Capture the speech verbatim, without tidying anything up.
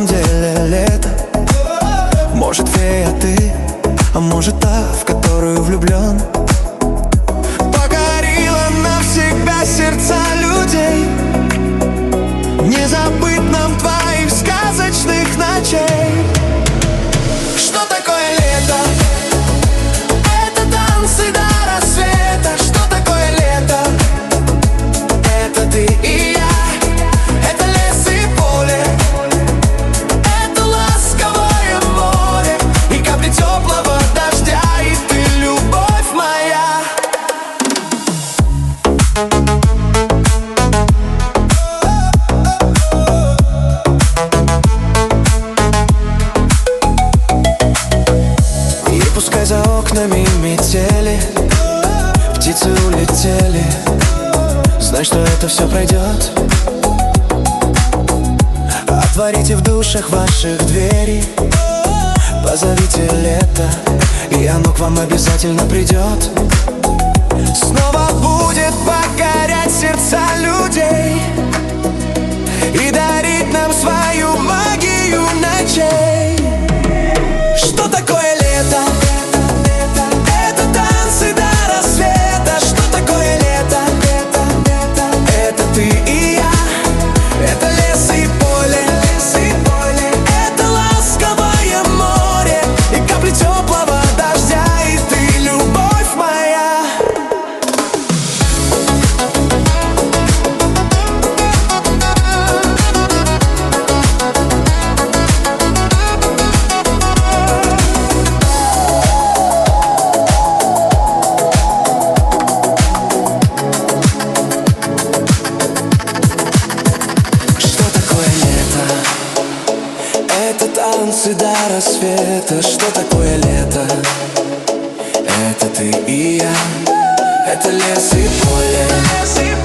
самом деле лето. Может, фея ты, а может та, в которую влюблен. Покорила навсегда сердца людей. Не забыть нам твоих сказочных ночей. Что такое лето? Это танцы до рассвета. Что такое лето? Это ты и я. Это лес и поле. Это ласковое море и капли теплого дождя. И ты, любовь моя. Пускай за окнами метели, птицы улетели. Знай, что это все пройдет. Отворите в душах ваших двери, позовите лето, и оно к вам обязательно придет. Снова будет покорять сердца людей и дарить нам свою магию ночей. Что такое лето? Танцы до рассвета. Что такое лето? Это ты и я. Это лес и поле.